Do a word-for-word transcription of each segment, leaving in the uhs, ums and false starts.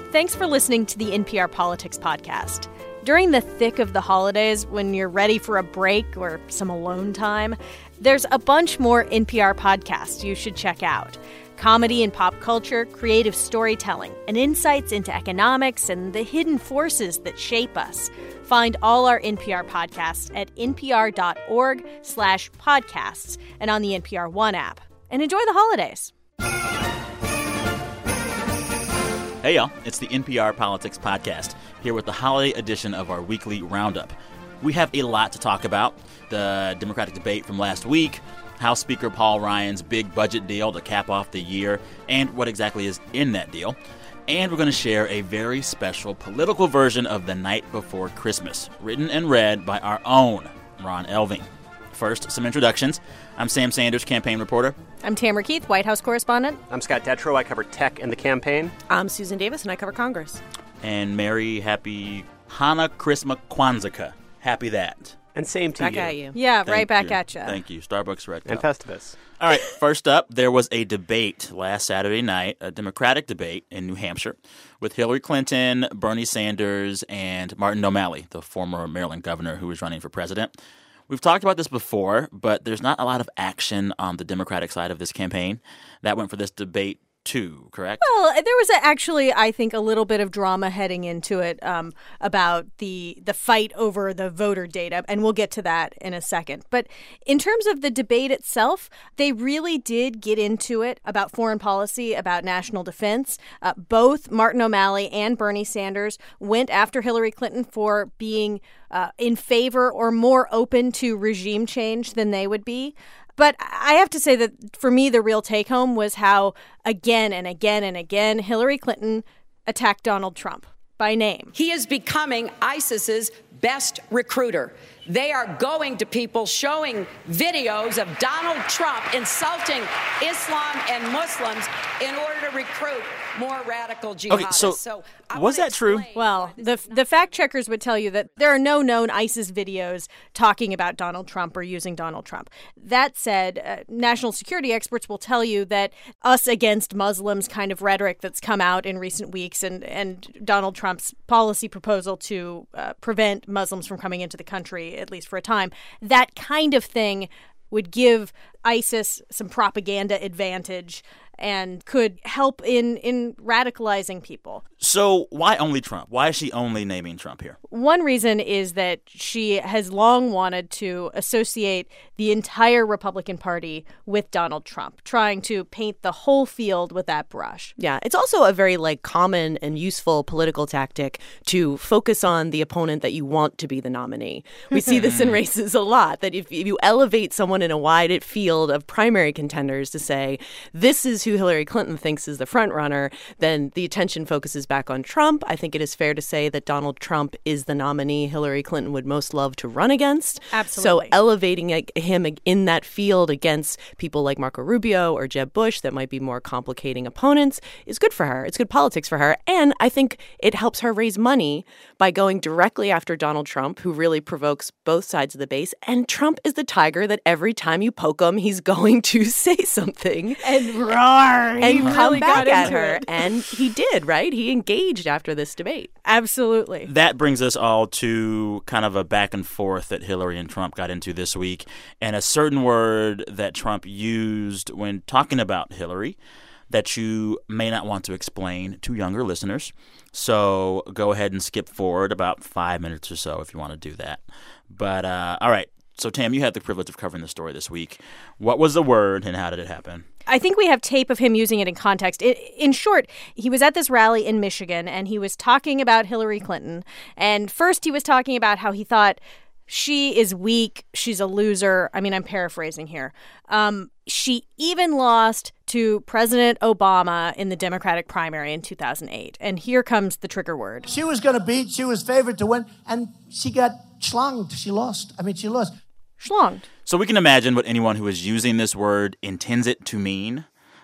Thanks for listening to the N P R Politics Podcast. During the thick of the holidays, when you're ready for a break or some alone time, there's a bunch more N P R podcasts you should check out. Comedy and pop culture, creative storytelling, and insights into economics and the hidden forces that shape us. Find all our N P R podcasts at npr.org slash podcasts and on the N P R One app. And enjoy the holidays. Hey, y'all. It's the N P R Politics Podcast, here with the holiday edition of our weekly roundup. We have a lot to talk about. The Democratic debate from last week, House Speaker Paul Ryan's big budget deal to cap off the year, and what exactly is in that deal. And we're going to share a very special political version of The Night Before Christmas, written and read by our own Ron Elving. First, some introductions. I'm Sam Sanders, campaign reporter. I'm Tamara Keith, White House correspondent. I'm Scott Detrow. I cover tech and the campaign. I'm Susan Davis, and I cover Congress. And Merry, happy Hana Chrisma Kwanzaa. Happy that. And same to back you. Back at you. Yeah, Thank right back you. at you. Thank you. Starbucks Red Cup. And Festivus. All right, first up, there was a debate last Saturday night, a Democratic debate in New Hampshire with Hillary Clinton, Bernie Sanders, and Martin O'Malley, the former Maryland governor who was running for president. We've talked about this before, but there's not a lot of action on the Democratic side of this campaign. That went for this debate, too, correct? Well, there was actually, I think, a little bit of drama heading into it um, about the the fight over the voter data, and we'll get to that in a second. But in terms of the debate itself, they really did get into it about foreign policy, about national defense. Uh, both Martin O'Malley and Bernie Sanders went after Hillary Clinton for being uh, in favor or more open to regime change than they would be. But I have to say that for me, the real take home was how again and again and again Hillary Clinton attacked Donald Trump by name. He is becoming ISIS's best recruiter. They are going to people showing videos of Donald Trump insulting Islam and Muslims in order to recruit more radical jihadists. Okay, so, so was that true? Well, the the fact checkers would tell you that there are no known ISIS videos talking about Donald Trump or using Donald Trump. That said, uh, national security experts will tell you that us against Muslims kind of rhetoric that's come out in recent weeks and, and Donald Trump's policy proposal to uh, prevent Muslims from coming into the country, at least for a time, that kind of thing would give ISIS some propaganda advantage and could help in, in radicalizing people. So why only Trump? Why is she only naming Trump here? One reason is that she has long wanted to associate the entire Republican Party with Donald Trump, trying to paint the whole field with that brush. Yeah, it's also a very like common and useful political tactic to focus on the opponent that you want to be the nominee. We see this in races a lot, that if, if you elevate someone in a wide field of primary contenders to say, this is who Hillary Clinton thinks is the front runner, then the attention focuses back on Trump. I think it is fair to say that Donald Trump is the nominee Hillary Clinton would most love to run against. Absolutely. So elevating him in that field against people like Marco Rubio or Jeb Bush that might be more complicating opponents is good for her. It's good politics for her. And I think it helps her raise money by going directly after Donald Trump, who really provokes both sides of the base. And Trump is the tiger that every time you poke him, he's going to say something. And roar. And he come really back got at into her. it. And he did, right? He engaged after this debate. Absolutely. That brings us all to kind of a back and forth that Hillary and Trump got into this week, and a certain word that Trump used when talking about Hillary that you may not want to explain to younger listeners. So go ahead and skip forward about five minutes or so if you want to do that. But uh, all right. So, Tam, you had the privilege of covering the story this week. What was the word and how did it happen? I think we have tape of him using it in context. It, in short, he was at this rally in Michigan, and he was talking about Hillary Clinton. And first he was talking about how he thought she is weak, she's a loser. I mean, I'm paraphrasing here. Um, she even lost to President Obama in the Democratic primary in two thousand eight. And here comes the trigger word. She was going to beat, she was favored to win, and she got schlonged. She lost. I mean, she lost. Schlonged. So we can imagine what anyone who is using this word intends it to mean.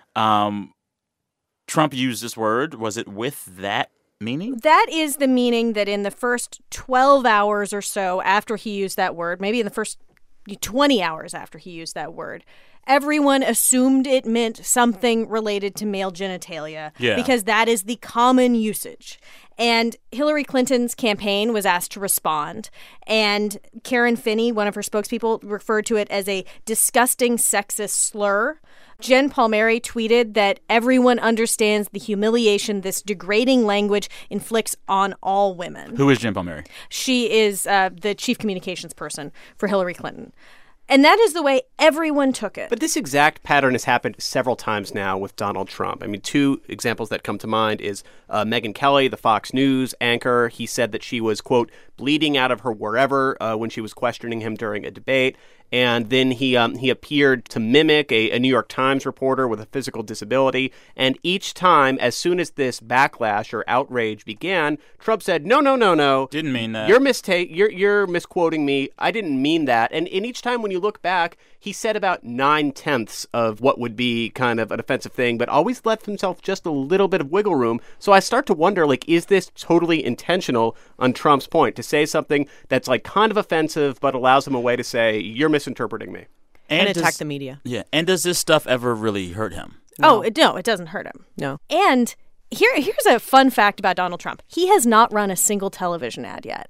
Um, Trump used this word. Was it with that meaning? That is the meaning that in the first twelve hours or so after he used that word, maybe in the first twenty hours after he used that word, everyone assumed it meant something related to male genitalia Yeah. because that is the common usage. And Hillary Clinton's campaign was asked to respond. And Karen Finney, one of her spokespeople, referred to it as a disgusting sexist slur. Jen Palmieri tweeted that everyone understands the humiliation this degrading language inflicts on all women. Who is Jen Palmieri? She is uh, the chief communications person for Hillary Clinton. And that is the way everyone took it. But this exact pattern has happened several times now with Donald Trump. I mean, two examples that come to mind is uh, Megyn Kelly, the Fox News anchor. He said that she was, quote, bleeding out of her wherever uh, when she was questioning him during a debate. And then he um, he appeared to mimic a, a New York Times reporter with a physical disability. And each time, as soon as this backlash or outrage began, Trump said, no, no, no, no. Didn't mean that. You're mistake. You're you're misquoting me. I didn't mean that. And, and each time when you look back, he said about nine tenths of what would be kind of an offensive thing, but always left himself just a little bit of wiggle room. So I start to wonder, like, is this totally intentional on Trump's point to say something that's like kind of offensive, but allows him a way to say you're misinterpreting me and, does- attack the media. Yeah. And does this stuff ever really hurt him? Oh, it, no, it doesn't hurt him. No. And here, here's a fun fact about Donald Trump. He has not run a single television ad yet.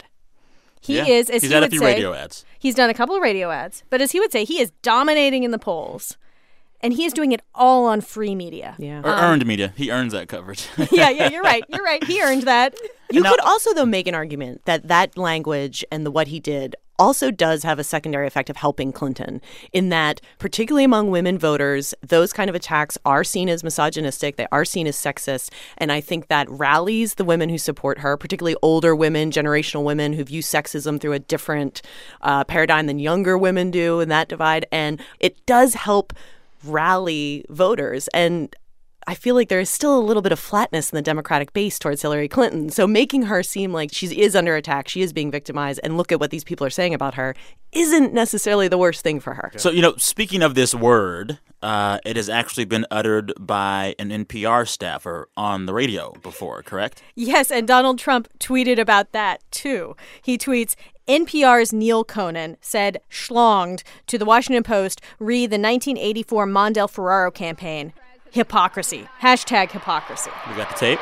He Yeah. is, as He's he had a would few say, radio ads. He's done a couple of radio ads, but as he would say, he is dominating in the polls, and he is doing it all on free media. Yeah. Or earned media. He earns that coverage. yeah, yeah, you're right. You're right. He earned that. You now- could also, though, make an argument that that language and the what he did also does have a secondary effect of helping Clinton in that, particularly among women voters, those kind of attacks are seen as misogynistic. They are seen as sexist. And I think that rallies the women who support her, particularly older women, generational women who view sexism through a different uh, paradigm than younger women do in that divide. And it does help rally voters. And I feel like there is still a little bit of flatness in the Democratic base towards Hillary Clinton. So making her seem like she is under attack, she is being victimized, and look at what these people are saying about her isn't necessarily the worst thing for her. So, you know, speaking of this word, uh, it has actually been uttered by an N P R staffer on the radio before, correct? Yes, and Donald Trump tweeted about that, too. He tweets, N P R's Neil Conan said schlonged to the Washington Post re the nineteen eighty-four Mondale Ferraro campaign. Hypocrisy. Hashtag hypocrisy. We got the tape.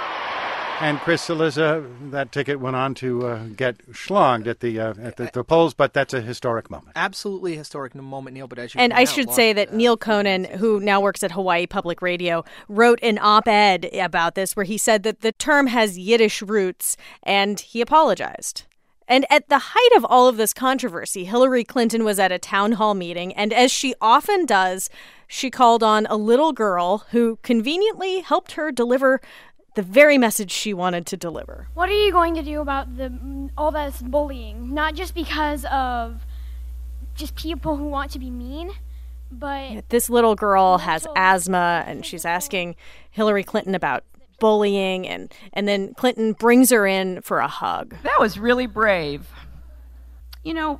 And Chris Cillizza, that ticket went on to uh, get schlonged at the uh, at the, the polls, but that's a historic moment. Absolutely historic moment, Neil. But as you And point I out, should lost, say that uh, Neil Conan, who now works at Hawaii Public Radio, wrote an op-ed about this where he said that the term has Yiddish roots, and he apologized. And at the height of all of this controversy, Hillary Clinton was at a town hall meeting, and as she often does, she called on a little girl who conveniently helped her deliver the very message she wanted to deliver. What are you going to do about the all this bullying? Not just because of just people who want to be mean, but This little girl has asthma, and she's asking Hillary Clinton about bullying, and, and then Clinton brings her in for a hug. That was really brave. You know,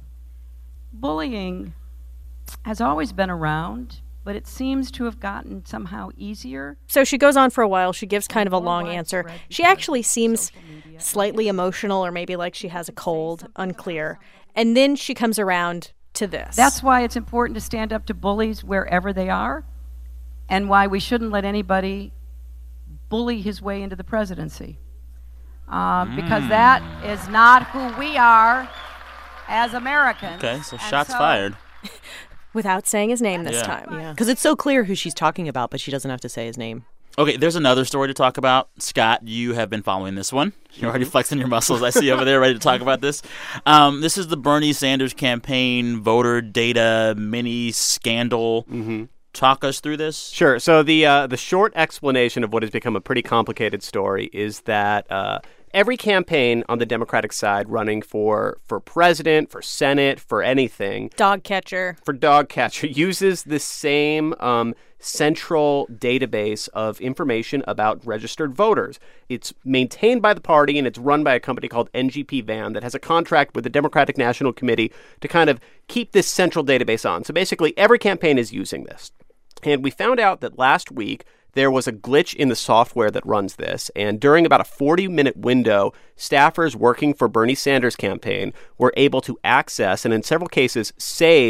bullying has always been around, but it seems to have gotten somehow easier. So she goes on for a while. She gives kind of a long answer. She actually seems slightly emotional, or maybe like she has a cold, unclear. And then she comes around to this. That's why it's important to stand up to bullies wherever they are, and why we shouldn't let anybody bully his way into the presidency. Um, because that is not who we are as Americans. Okay, so And shots so- fired. Without saying his name this Yeah. time. Yeah, because it's so clear who she's talking about, but she doesn't have to say his name. Okay, there's another story to talk about. Scott, you have been following this one. You're already flexing your muscles. I see you over there ready to talk about this. Um, this is the Bernie Sanders campaign voter data mini scandal. Mm-hmm. Talk us through this. Sure. So the uh, the short explanation of what has become a pretty complicated story is that uh, every campaign on the Democratic side running for for president, for Senate, for anything, Dog catcher. for dog catcher, uses the same um, central database of information about registered voters. It's maintained by the party, and it's run by a company called N G P Van that has a contract with the Democratic National Committee to kind of keep this central database on. So basically, every campaign is using this. And we found out that last week there was a glitch in the software that runs this. And during about a forty-minute window, staffers working for Bernie Sanders' campaign were able to access and in several cases save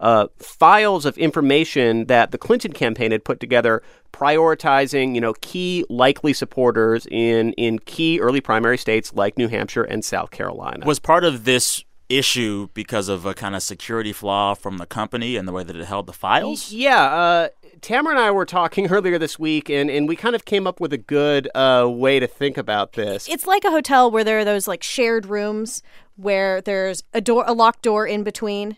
uh, files of information that the Clinton campaign had put together, prioritizing, you know, key likely supporters in, in key early primary states like New Hampshire and South Carolina. Was part of this issue because of a kind of security flaw from the company and the way that it held the files? Yeah. Uh, Tamara and I were talking earlier this week, and, and we kind of came up with a good uh, way to think about this. It's like a hotel where there are those like shared rooms where there's a door, a locked door in between,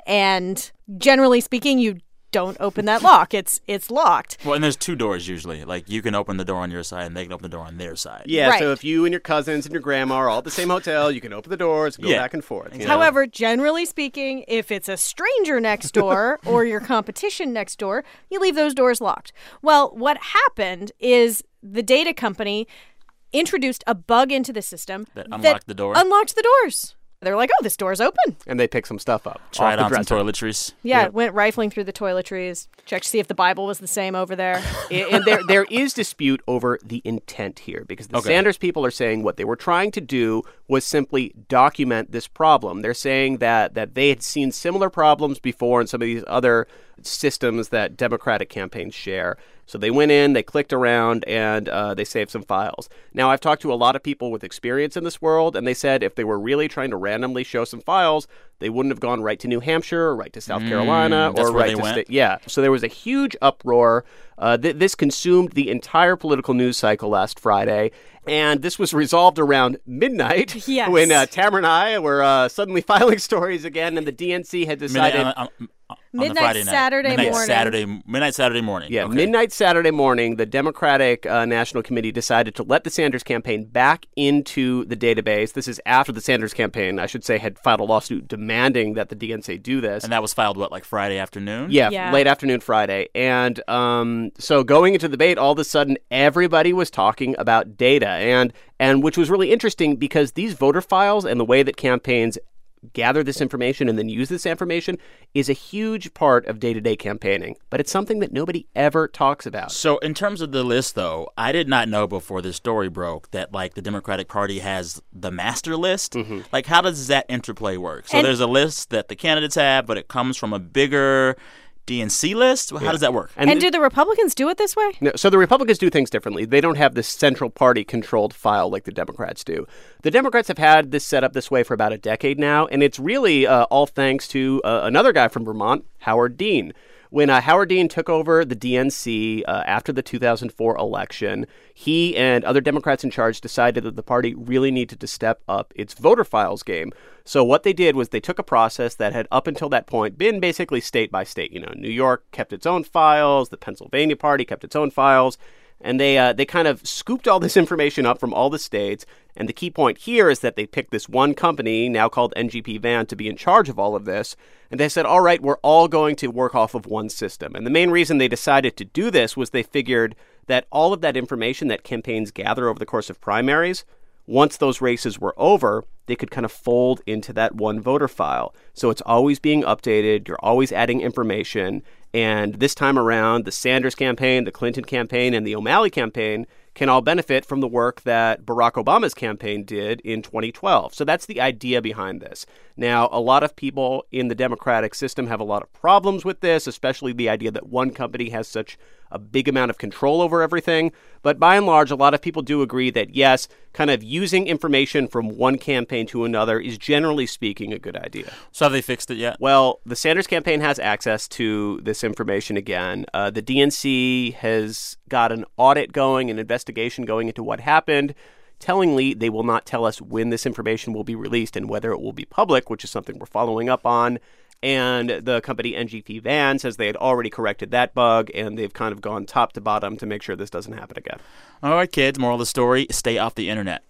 and generally speaking, you don't open that lock. It's it's locked. Well, and there's two doors usually. Like, you can open the door on your side and they can open the door on their side. Yeah, right. So if you and your cousins and your grandma are all at the same hotel, you can open the doors and go Yeah. back and forth. You know? However, generally speaking, if it's a stranger next door or your competition next door, you leave those doors locked. Well, what happened is the data company introduced a bug into the system That unlocked the door? Unlocked the doors. They're like, oh, this door's open. And they pick some stuff up. Try off it the on some dresser. toiletries. Yeah, Yep. went rifling through the toiletries, checked to see if the Bible was the same over there. and and there there is dispute over the intent here, because the Okay. Sanders people are saying what they were trying to do was simply document this problem. They're saying that that they had seen similar problems before in some of these other systems that Democratic campaigns share. So they went in, they clicked around, and uh, they saved some files. Now, I've talked to a lot of people with experience in this world, and they said if they were really trying to randomly show some files, they wouldn't have gone right to New Hampshire or right to South Carolina that's or where right they to went? state. Yeah. So there was a huge uproar. Uh, th- this consumed the entire political news cycle last Friday. And this was resolved around midnight Yes. when uh, Tamara and I were uh, suddenly filing stories again, and the D N C had decided. Midnight, on, on, on the Midnight Friday night. Saturday midnight morning. Saturday, midnight Saturday morning. Yeah, Okay. midnight Saturday morning, the Democratic uh, National Committee decided to let the Sanders campaign back into the database. This is after the Sanders campaign, I should say, had filed a lawsuit demanding that the D N C do this. And that was filed, what, like Friday afternoon? Yeah, Yeah. late afternoon Friday. And um, so going into the debate, all of a sudden, everybody was talking about data, and and which was really interesting because these voter files and the way that campaigns gather this information and then use this information is a huge part of day-to-day campaigning. But it's something that nobody ever talks about. So in terms of the list, though, I did not know before this story broke that, like, the Democratic Party has the master list. Mm-hmm. Like, how does that interplay work? So And- there's a list that the candidates have, but it comes from a bigger D N C list? How does that work? And, do the Republicans do it this way? No, so the Republicans do things differently. They don't have this central party controlled file like the Democrats do. The Democrats have had this set up this way for about a decade now, and it's really uh, all thanks to uh, another guy from Vermont, Howard Dean. When uh, Howard Dean took over the D N C uh, after the two thousand four election, he and other Democrats in charge decided that the party really needed to step up its voter files game. So what they did was they took a process that had up until that point been basically state by state. You know, New York kept its own files, the Pennsylvania party kept its own files, and they uh, they kind of scooped all this information up from all the states. And the key point here is that they picked this one company, now called N G P Van, to be in charge of all of this. And they said, all right, we're all going to work off of one system. And the main reason they decided to do this was they figured that all of that information that campaigns gather over the course of primaries, once those races were over, they could kind of fold into that one voter file. So it's always being updated. You're always adding information. And this time around, the Sanders campaign, the Clinton campaign, and the O'Malley campaign can all benefit from the work that Barack Obama's campaign did in twenty twelve. So that's the idea behind this. Now, a lot of people in the Democratic system have a lot of problems with this, especially the idea that one company has such a big amount of control over everything. But by and large, a lot of people do agree that, yes, kind of using information from one campaign to another is generally speaking a good idea. So have they fixed it yet? Well, the Sanders campaign has access to this information again. Uh, the D N C has got an audit going, an investigation going into what happened. Tellingly, they will not tell us when this information will be released and whether it will be public, which is something we're following up on. And the company N G P Van says they had already corrected that bug, and they've kind of gone top to bottom to make sure this doesn't happen again. All right, kids, moral of the story, stay off the internet.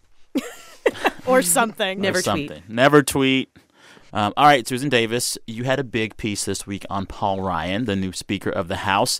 Or something. Or Never something. tweet. Never tweet. Um, all right, Susan Davis, you had a big piece this week on Paul Ryan, the new Speaker of the House.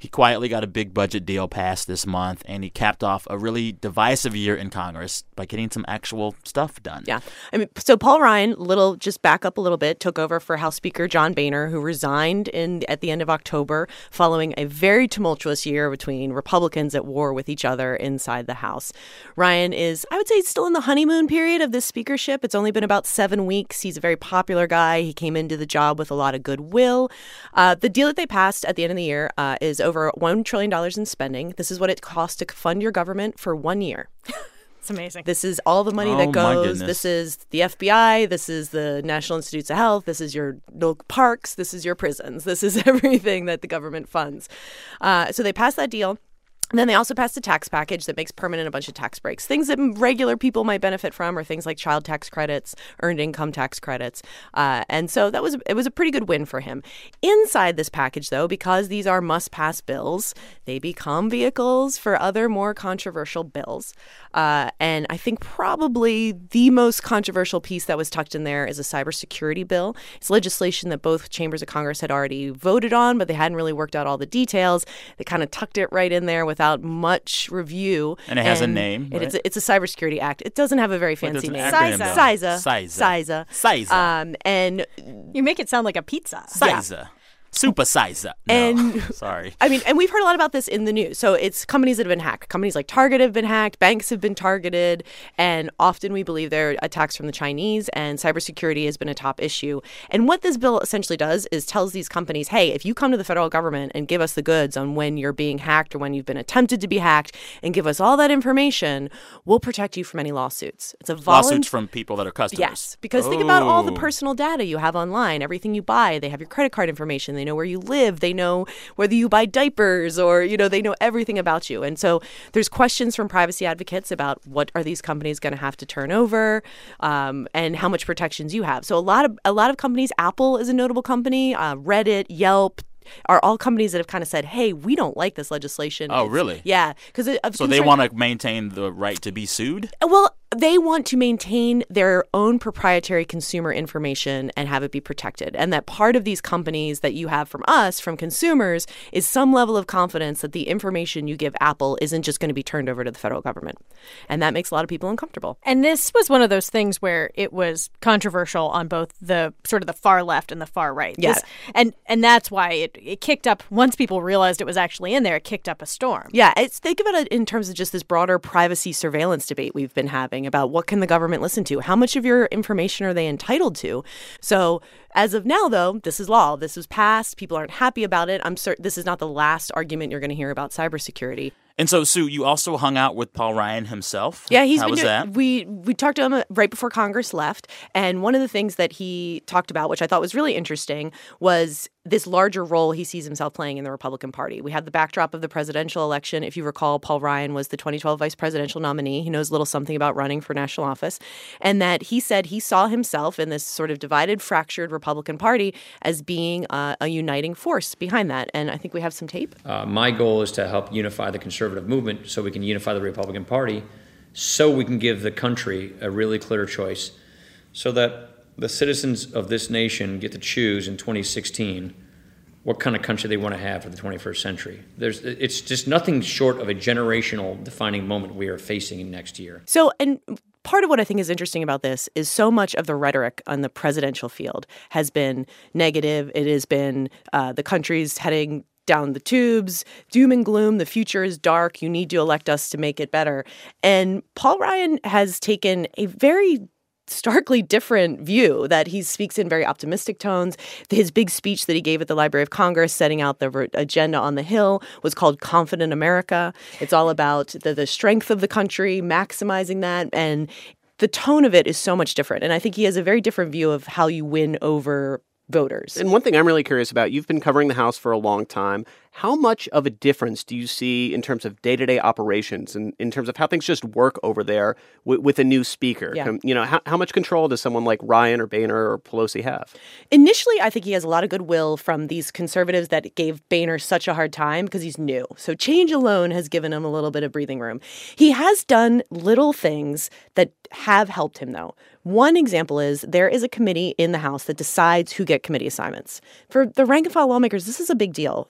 He quietly got a big budget deal passed this month, and he capped off a really divisive year in Congress by getting some actual stuff done. Yeah. I mean, so Paul Ryan, little just back up a little bit, took over for House Speaker John Boehner, who resigned in at the end of October following a very tumultuous year between Republicans at war with each other inside the House. Ryan is, I would say, still in the honeymoon period of this speakership. It's only been about seven weeks. He's a very popular guy. He came into the job with a lot of goodwill. Uh, the deal that they passed at the end of the year uh, is over one trillion dollars in spending. This is what it costs to fund your government for one year. It's amazing. This is all the money Oh, that my goes. goodness. This is the F B I. This is the National Institutes of Health. This is your local parks. This is your prisons. This is everything that the government funds. Uh, so they passed that deal. And then they also passed a tax package that makes permanent a bunch of tax breaks. Things that regular people might benefit from are things like child tax credits, earned income tax credits. Uh, and so that was it was a pretty good win for him. Inside this package, though, because these are must-pass bills, they become vehicles for other more controversial bills. Uh, and I think probably the most controversial piece that was tucked in there is a cybersecurity bill. It's legislation that both chambers of Congress had already voted on, but they hadn't really worked out all the details. They kind of tucked it right in there with without much review. And it has a name, It, right? it's, a, it's a Cybersecurity Act. It doesn't have a very fancy Wait, name. there's an acronym, though. CISA. CISA. CISA. CISA. Um, and You make it sound like a pizza. CISA. Super CISA. No, And- sorry. I mean, and we've heard a lot about this in the news. So it's companies that have been hacked. Companies like Target have been hacked. Banks have been targeted. And often we believe they're attacks from the Chinese. And cybersecurity has been a top issue. And what this bill essentially does is tells these companies, hey, if you come to the federal government and give us the goods on when you're being hacked or when you've been attempted to be hacked and give us all that information, we'll protect you from any lawsuits. It's a voluntary Lawsuits from people that are customers. Yes, because think about all the Oh. personal data you have online, everything you buy. They have your credit card information. They know where you live. They know whether you buy diapers or, you know, they know everything about you. And so there's questions from privacy advocates about what are these companies going to have to turn over um, and how much protections you have. So a lot of a lot of companies, Apple is a notable company, uh, Reddit, Yelp, are all companies that have kind of said, hey, we don't like this legislation. Oh, It's- really? Yeah. because So they want to maintain the right to be sued? Well, they want to maintain their own proprietary consumer information and have it be protected. And that part of these companies that you have from us, from consumers, is some level of confidence that the information you give Apple isn't just going to be turned over to the federal government. And that makes a lot of people uncomfortable. And this was one of those things where it was controversial on both the sort of the far left and the far right. Yeah. This- and and that's why it, it kicked up, once people realized it was actually in there, it kicked up a storm. Yeah, it's think about it in terms of just this broader privacy surveillance debate we've been having about what can the government listen to? How much of your information are they entitled to? So as of now, though, this is law. This is passed. People aren't happy about it. I'm certain this is not the last argument you're going to hear about cybersecurity. And so, Sue, you also hung out with Paul Ryan himself. Yeah, he's How been was doing, that? we we talked to him right before Congress left, and one of the things that he talked about, which I thought was really interesting, was this larger role he sees himself playing in the Republican Party. We had the backdrop of the presidential election. If you recall, Paul Ryan was the twenty twelve vice presidential nominee. He knows a little something about running for national office, and that he said he saw himself in this sort of divided, fractured Republican Party as being uh, a uniting force behind that. And I think we have some tape. Uh, my goal is to help unify the conservative movement so we can unify the Republican Party, so we can give the country a really clear choice, so that the citizens of this nation get to choose in twenty sixteen what kind of country they want to have for the twenty-first century. There's, it's just nothing short of a generational defining moment we are facing in next year. So, and part of what I think is interesting about this is so much of the rhetoric on the presidential field has been negative. It has been uh, the country's heading down the tubes, doom and gloom, the future is dark, you need to elect us to make it better. And Paul Ryan has taken a very starkly different view that he speaks in very optimistic tones. His big speech that he gave at the Library of Congress setting out the agenda on the Hill was called Confident America. It's all about the, the strength of the country, maximizing that, and the tone of it is so much different. And I think he has a very different view of how you win over voters. And one thing I'm really curious about, you've been covering the House for a long time. How much of a difference do you see in terms of day-to-day operations and in terms of how things just work over there w- with a new speaker? Yeah. Um, you know, how, how much control does someone like Ryan or Boehner or Pelosi have? Initially, I think he has a lot of goodwill from these conservatives that gave Boehner such a hard time because he's new. So change alone has given him a little bit of breathing room. He has done little things that have helped him, though. One example is there is a committee in the House that decides who get committee assignments. For the rank and file lawmakers, this is a big deal. This is the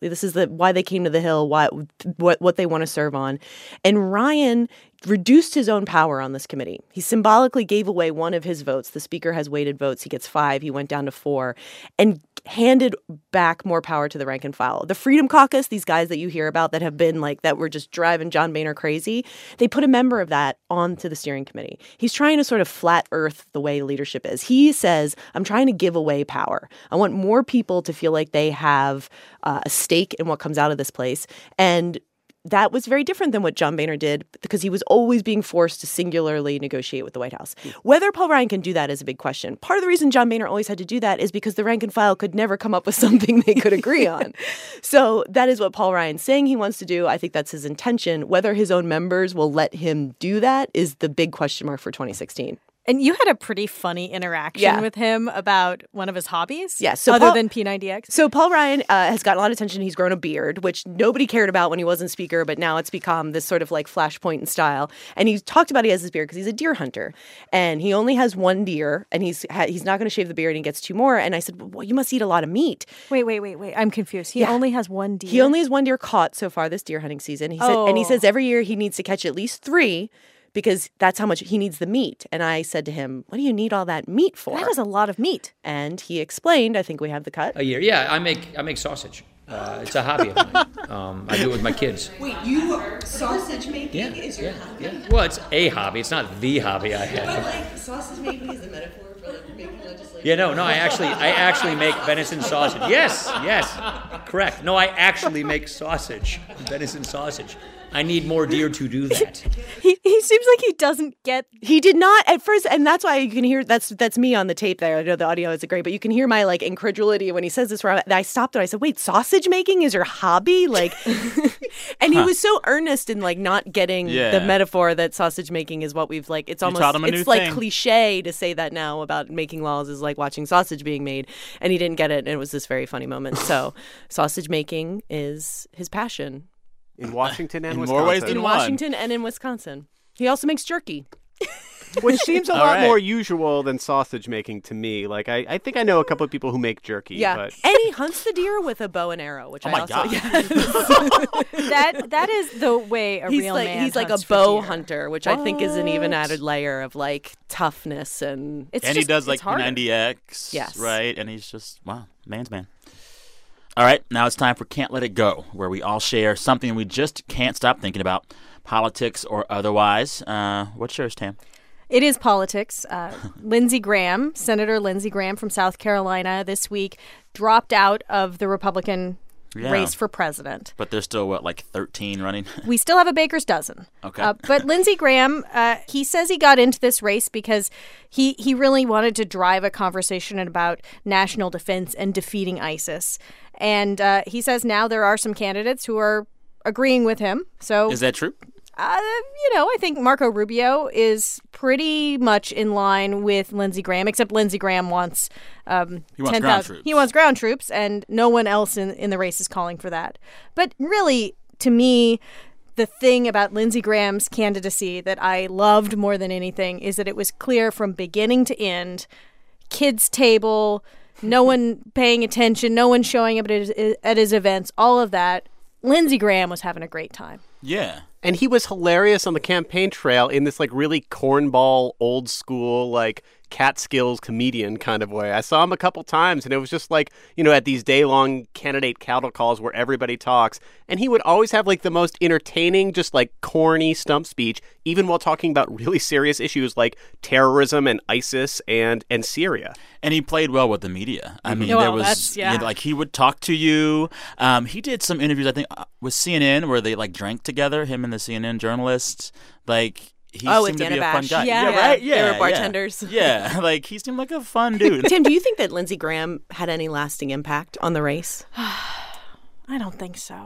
why they came to the Hill, why, what what they want to serve on. And Ryan reduced his own power on this committee. He symbolically gave away one of his votes. The speaker has weighted votes. He gets five. He went down to four and handed back more power to the rank and file. The Freedom Caucus, these guys that you hear about that have been like, that were just driving John Boehner crazy, they put a member of that onto the steering committee. He's trying to sort of flat earth the way leadership is. He says, I'm trying to give away power. I want more people to feel like they have uh, a stake in what comes out of this place. And that was very different than what John Boehner did because he was always being forced to singularly negotiate with the White House. Whether Paul Ryan can do that is a big question. Part of the reason John Boehner always had to do that is because the rank and file could never come up with something they could agree on. So that is what Paul Ryan's saying he wants to do. I think that's his intention. Whether his own members will let him do that is the big question mark for twenty sixteen. And you had a pretty funny interaction Yeah. with him about one of his hobbies? Yeah, so other Paul- than P ninety X? So Paul Ryan uh, has gotten a lot of attention. He's grown a beard, which nobody cared about when he wasn't speaker, but now it's become this sort of like flashpoint in style. And he's talked about he has this beard because he's a deer hunter. And he only has one deer, and he's ha- he's not going to shave the beard, and he gets two more. And I said, well, you must eat a lot of meat. Wait, wait, wait, wait. I'm confused. He Yeah. only has one deer? He only has one deer caught so far this deer hunting season. He said, And he Oh. says every year he needs to catch at least three because that's how much he needs the meat. And I said to him, what do you need all that meat for? That is a lot of meat. And he explained, I think we have the cut. A year, yeah. I make I make sausage. Uh, it's a hobby of mine. Um, I do it with my kids. Wait, you are sausage making Yeah, is your yeah, hobby? yeah. Well, it's a hobby. It's not the hobby I have. Like sausage making is a metaphor for like making legislation. Yeah, no, no. I actually, I actually make venison sausage. Yes, yes, correct. No, I actually make sausage, venison sausage. I need more deer to do that. He he seems like he doesn't get. He did not at first, and that's why you can hear that's that's me on the tape there. I know the audio isn't great, but you can hear my like incredulity when he says this. Where I, I stopped and I said, "Wait, sausage making is your hobby?" Like, and he was so earnest in like not getting Yeah. the metaphor that sausage making is what we've like. It's You almost taught him a it's new like thing. cliche to say that now about making laws is like watching sausage being made, and he didn't get it, and it was this very funny moment. So, sausage making is his passion. In Washington and In Wisconsin. more ways than In one. Washington and in Wisconsin. He also makes jerky. Which seems a All lot right. more usual than sausage making to me. Like, I, I think I know a couple of people who make jerky. Yeah. But And he hunts the deer with a bow and arrow, which Oh I my also God. Yes. That that is the way a he's real like man he's like a hunts for bow deer. hunter, which I think is an even What? added layer of like toughness and It's and just, he does like it's harder. P ninety X, Yes. right? And he's just, wow, man's man. All right, now it's time for Can't Let It Go, where we all share something we just can't stop thinking about, politics or otherwise. Uh, what's yours, Tam? It is politics. Uh, Lindsey Graham, Senator Lindsey Graham from South Carolina this week, dropped out of the Republican Yeah. race for president. But there's still, what, like thirteen running? We still have a baker's dozen. Okay. Uh, but Lindsey Graham, uh, he says he got into this race because he, he really wanted to drive a conversation about national defense and defeating ISIS. And uh, he says now there are some candidates who are agreeing with him. So Is that true? Uh, you know, I think Marco Rubio is pretty much in line with Lindsey Graham, except Lindsey Graham wants um, He wants ten ground thousand troops. He wants ground troops, and no one else in, in the race is calling for that. But really, to me, the thing about Lindsey Graham's candidacy that I loved more than anything is that it was clear from beginning to end, kids' table, no one paying attention, no one showing up at his, at his events, all of that. Lindsey Graham was having a great time. Yeah. And he was hilarious on the campaign trail in this like really cornball, old school, like Catskills comedian kind of way. I saw him a couple times, and it was just like, you know, at these day-long candidate cattle calls where everybody talks, and he would always have like the most entertaining, just like corny stump speech, even while talking about really serious issues like terrorism and ISIS and and Syria. And he played well with the media. I mean, Well, there was that's- yeah. you know, like he would talk to you. Um, he did some interviews, I think, uh, with C N N where they like drank together. Him and the C N N journalists. Like he Oh, with seemed to Dana be a fun Bash. guy. Yeah. yeah, right. They Yeah, were yeah. bartenders. Yeah, like he seemed like a fun dude. Tim, do you think that Lindsey Graham had any lasting impact on the race? I don't think so.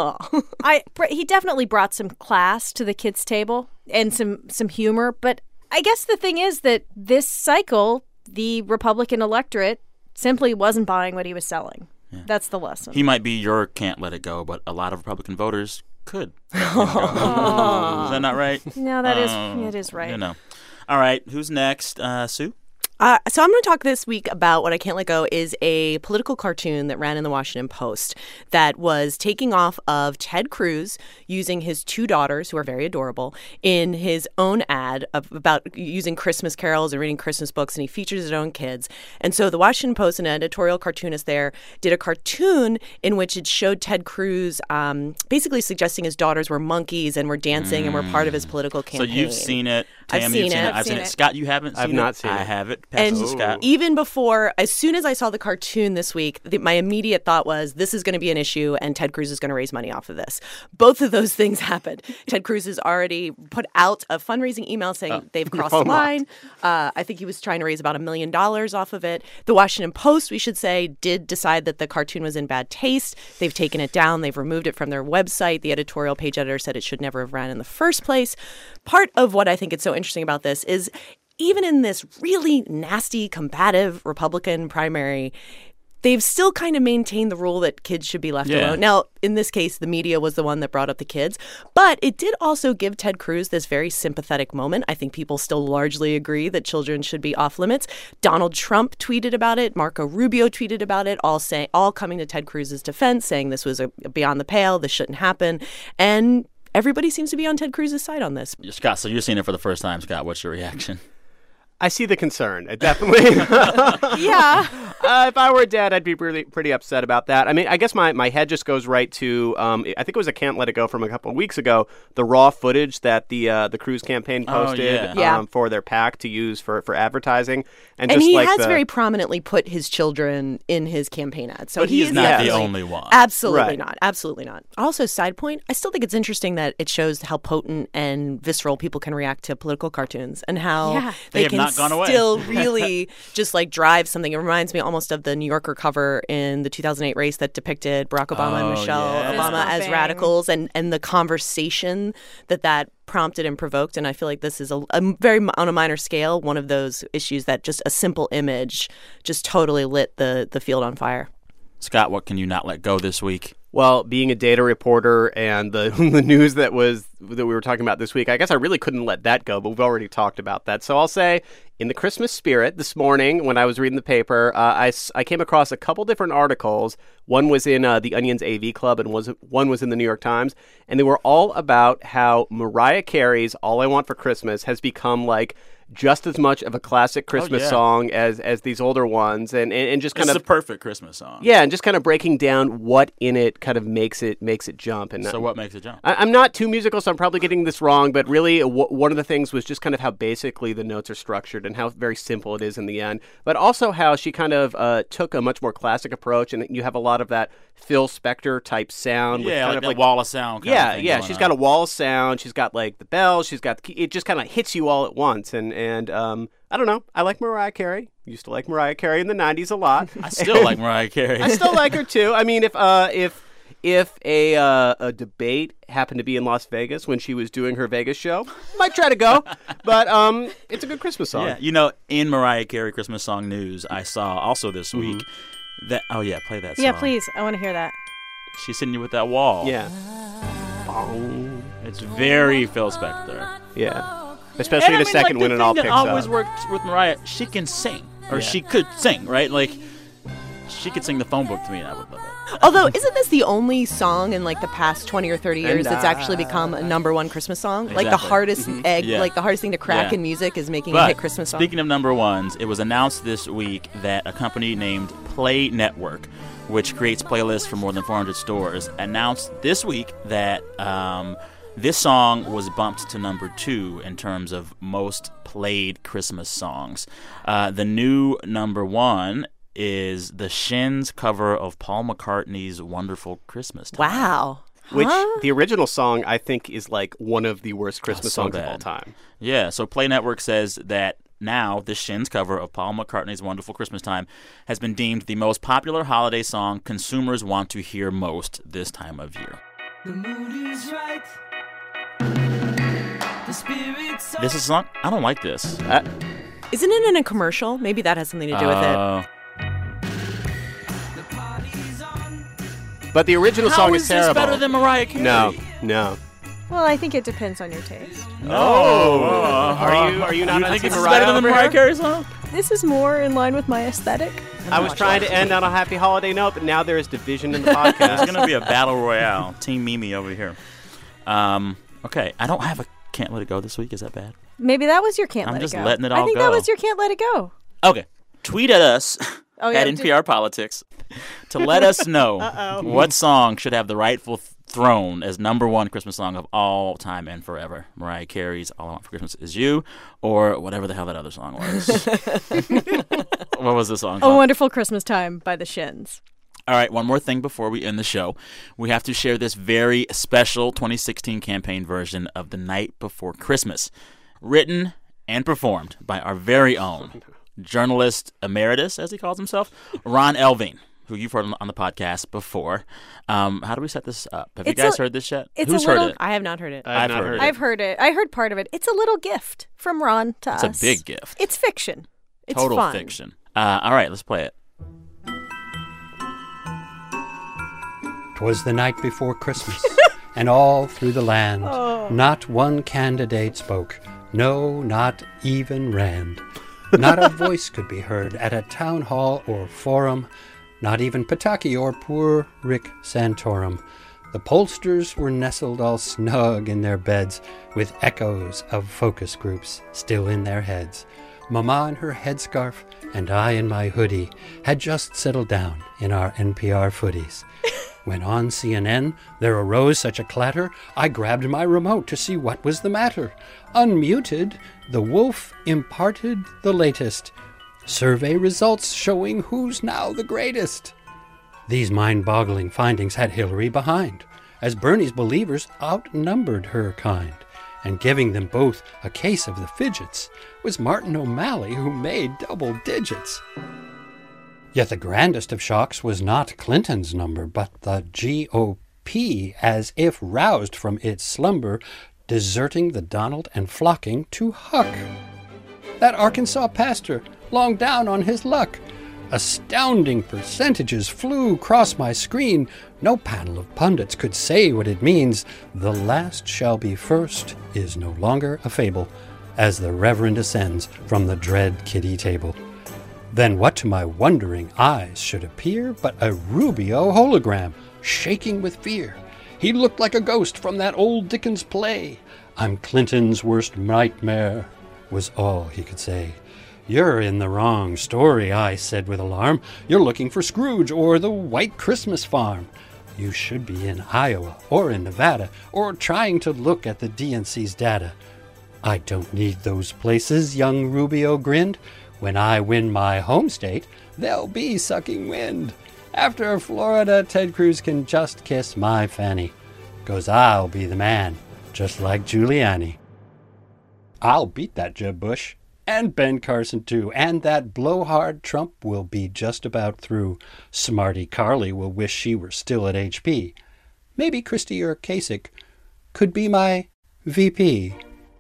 I br- he definitely brought some class to the kids' table and some some humor, but I guess the thing is that this cycle, the Republican electorate simply wasn't buying what he was selling. That's the lesson. He might be your can't let it go, but a lot of Republican voters could. let him go. Is that not right? No, that is Oh, it is right. You know. All right, who's next? Uh, Sue? Uh, so I'm going to talk this week about What I Can't Let Go is a political cartoon that ran in the Washington Post that was taking off of Ted Cruz using his two daughters, who are very adorable, in his own ad of, about using Christmas carols and reading Christmas books, and he features his own kids. And so the Washington Post, an editorial cartoonist there, did a cartoon in which it showed Ted Cruz um, basically suggesting his daughters were monkeys and were dancing mm. and were part of his political campaign. So you've seen it. Tam, I've seen you've seen it. it. I've seen it. Scott, you haven't seen I've it? not seen I it. have it. And Scott. even before, as soon as I saw the cartoon this week, the, my immediate thought was, this is going to be an issue and Ted Cruz is going to raise money off of this. Both of those things happened. Ted Cruz has already put out a fundraising email saying uh, they've crossed the line. Uh, I think he was trying to raise about a million dollars off of it. The Washington Post, we should say, did decide that the cartoon was in bad taste. They've taken it down. They've removed it from their website. The editorial page editor said it should never have ran in the first place. Part of what I think is so interesting about this is even in this really nasty, combative Republican primary, they've still kind of maintained the rule that kids should be left yeah. alone. Now, in this case, the media was the one that brought up the kids. But it did also give Ted Cruz this very sympathetic moment. I think people still largely agree that children should be off limits. Donald Trump tweeted about it. Marco Rubio tweeted about it, all saying, all coming to Ted Cruz's defense, saying this was a, beyond the pale, this shouldn't happen. And everybody seems to be on Ted Cruz's side on this. Scott, so you're seeing it for the first time. Scott, what's your reaction? I see the concern. It definitely. yeah. Uh, if I were a dad, I'd be really pretty upset about that. I mean, I guess my, my head just goes right to, um, I think it was a Can't Let It Go from a couple of weeks ago, the raw footage that the uh, the Cruz campaign posted oh, yeah. um, Yeah. for their PAC to use for, for advertising. And, And just he like has the, very prominently put his children in his campaign ads. So But he is not the definitely- only one. Absolutely Right. not. Absolutely not. Also, side point, I still think it's interesting that it shows how potent and visceral people can react to political cartoons and how Yeah. They they have can not gone away. still really just like drive something. It reminds me almost of the New Yorker cover in the two thousand eight race that depicted Barack Obama and Oh, Michelle yeah. Obama as Fist radicals and, and the conversation that that prompted and provoked. And I feel like this is a, a very on a minor scale one of those issues that just a simple image just totally lit the the field on fire. Scott, what can you not let go this week? Well, being a data reporter and the the news that was that we were talking about this week, I guess I really couldn't let that go, but we've already talked about that. So I'll say, in the Christmas spirit, this morning when I was reading the paper, uh, I, I came across a couple different articles. One was in uh, the Onion's A V Club, and was one was in the New York Times, and they were all about how Mariah Carey's "All I Want for Christmas" has become like just as much of a classic Christmas yeah. song as as these older ones, and and, and just kind It's of the perfect Christmas song. yeah, and just kind of breaking down what in it kind of makes it makes it jump. And So what makes it jump? I, I'm not too musical, so I'm probably getting this wrong, but really w- one of the things was just kind of how basically the notes are structured and how very simple it is in the end, but also how she kind of uh, took a much more classic approach, and you have a lot of that Phil Spector type sound. with Yeah, kind like of that like wall of sound kind yeah, of thing yeah. going She's on. got a wall of sound. She's got like the bells. She's got the key. It just kind of hits you all at once, and and um, I don't know. I like Mariah Carey. Used to like Mariah Carey in the nineties a lot. I still like Mariah Carey. I still like her too. I mean, if uh, if if a uh, a debate happened to be in Las Vegas when she was doing her Vegas show, might try to go. But um, it's a good Christmas song. Yeah, you know, in Mariah Carey Christmas song news, I saw also this Mm-hmm. week that oh yeah, play that song. Yeah, please. I want to hear that. She's hitting you with that wall. Yeah. It's very Phil Spector. Yeah. Especially in And I a mean, second like, when the it all thing picks that always up. worked with Mariah, she can sing, or Yeah. she could sing, right? Like, she could sing the phone book to me, and I would love it. Although, isn't this the only song in like the past twenty or thirty years And, that's actually become a number one Christmas song? Like the Exactly. hardest egg, Yeah. like the hardest thing to crack Yeah. in music is making a But hit Christmas song. speaking of number ones, it was announced this week that a company named Play Network, which creates playlists for more than four hundred stores, announced this week that um, this song was bumped to number two in terms of most played Christmas songs. Uh, the new number one is the Shins cover of Paul McCartney's Wonderful Christmas Time. Wow. Which Huh? the original song, I think, is like one of the worst Christmas so songs of bad. all time. Yeah, so Play Network says that now the Shins cover of Paul McCartney's Wonderful Christmas Time has been deemed the most popular holiday song consumers want to hear most this time of year. The mood is right. The spirit's This is a song? I don't like this. Uh, Isn't it in a commercial? Maybe that has something to do with it. Uh, But the original How song is is this terrible. better than Mariah Carey? No, no. Well, I think it depends on your taste. Oh, Are you are you not You on think Team this is Mariah better than the over Mariah here? Carey song? this is more in line with my aesthetic. I was trying to end on a happy holiday note, but now there is division in the podcast. There's going to be a battle royale. Team Mimi over here. Um, okay, I don't have a Can't Let It Go this week. Is that bad? Maybe that was your Can't I'm Let It just Go. letting it all I think go. that was your Can't Let It Go. Okay. Tweet at us Oh, yeah, at N P R Politics to let us know Uh-oh. what song should have the rightful th- throne as number one Christmas song of all time and forever. Mariah Carey's All I Want for Christmas Is You, or whatever the hell that other song was. What was the song A called? Wonderful Christmas Time by the Shins. All right, one more thing before we end the show. We have to share this very special twenty sixteen campaign version of The Night Before Christmas, written and performed by our very own journalist emeritus, as he calls himself, Ron Elving, who you've heard on the podcast before. Um, how do we set this up? Have It's you guys a- heard this yet? it's Who's a little- heard it? I have not heard it. I have I've not heard heard it. it. I've heard it. I heard part of it. It's a little gift from Ron to It's a us. big gift. It's fiction. It's Total fun. fiction. Uh, all right, let's play it. 'Twas the night before Christmas, and all through the land, Oh. not one candidate spoke, no, not even Rand. Not a voice could be heard at a town hall or forum, not even Pataki or poor Rick Santorum. The pollsters were nestled all snug in their beds, with echoes of focus groups still in their heads. Mama in her headscarf and I in my hoodie had just settled down in our N P R footies. When on C N N there arose such a clatter, I grabbed my remote to see what was the matter. Unmuted, the wolf imparted the latest. Survey results showing who's now the greatest. These mind-boggling findings had Hillary behind, as Bernie's believers outnumbered her kind. And giving them both a case of the fidgets was Martin O'Malley, who made double digits. Yet the grandest of shocks was not Clinton's number, but the G O P, as if roused from its slumber, deserting the Donald and flocking to Huck. That Arkansas pastor, long down on his luck. Astounding percentages flew across my screen. No panel of pundits could say what it means. The last shall be first is no longer a fable, as the Reverend ascends from the dread kiddie table. Then what to my wondering eyes should appear but a Rubio hologram, shaking with fear. He looked like a ghost from that old Dickens play. I'm Clinton's worst nightmare, was all he could say. You're in the wrong story, I said with alarm. You're looking for Scrooge or the White Christmas Farm. You should be in Iowa or in Nevada or trying to look at the D N C's data. I don't need those places, young Rubio grinned. When I win my home state, they'll be sucking wind. After Florida, Ted Cruz can just kiss my fanny, 'cause I'll be the man, just like Giuliani. I'll beat that Jeb Bush, and Ben Carson too, and that blowhard Trump will be just about through. Smarty Carly will wish she were still at H P. Maybe Christie or Kasich could be my V P.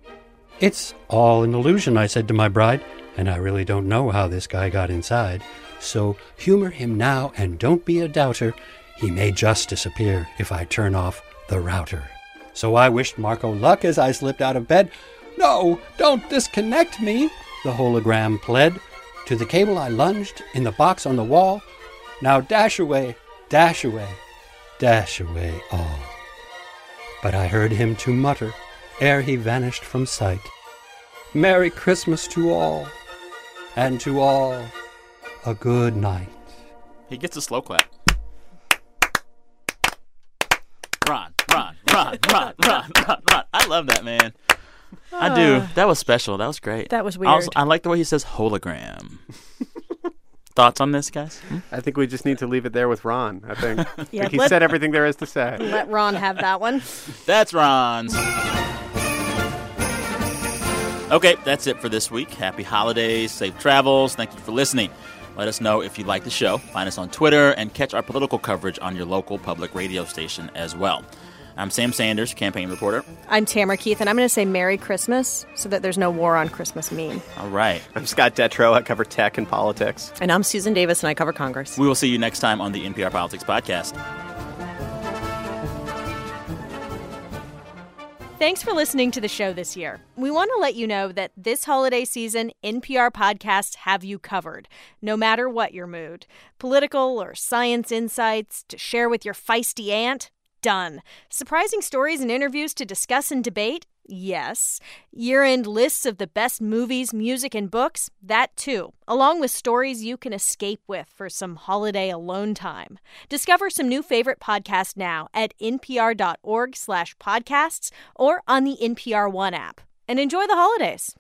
It's all an illusion, I said to my bride, and I really don't know how this guy got inside. So humor him now and don't be a doubter. He may just disappear if I turn off the router. So I wished Marco luck as I slipped out of bed. No, don't disconnect me, the hologram pled. To the cable I lunged, in the box on the wall. Now dash away, dash away, dash away all. But I heard him to mutter, ere he vanished from sight, Merry Christmas to all, and to all a good night. He gets a slow clap. Ron, Ron, Ron, Ron, Ron, Ron, Ron. I love that, man. I do. That was special. That was great. That was I, weird. also, I like the way he says hologram. Thoughts on this, guys? Hmm? I think we just need to leave it there with Ron. I think, Yeah, I think he let- said everything there is to say. Let Ron have that one. That's Ron's. Okay, that's it for this week. Happy holidays, safe travels. Thank you for listening. Let us know if you like the show. Find us on Twitter and catch our political coverage on your local public radio station as well. I'm Sam Sanders, campaign reporter. I'm Tamara Keith, and I'm going to say Merry Christmas so that there's no war on Christmas meme. All right. I'm Scott Detrow. I cover tech and politics. And I'm Susan Davis, and I cover Congress. We will see you next time on the N P R Politics Podcast. Thanks for listening to the show this year. We want to let you know that this holiday season, N P R podcasts have you covered, no matter what your mood. Political or science insights to share with your feisty aunt? Done. Surprising stories and interviews to discuss and debate? Yes. Year-end lists of the best movies, music, and books? That too, along with stories you can escape with for some holiday alone time. Discover some new favorite podcasts now at npr.org slash podcasts or on the N P R One app. And enjoy the holidays.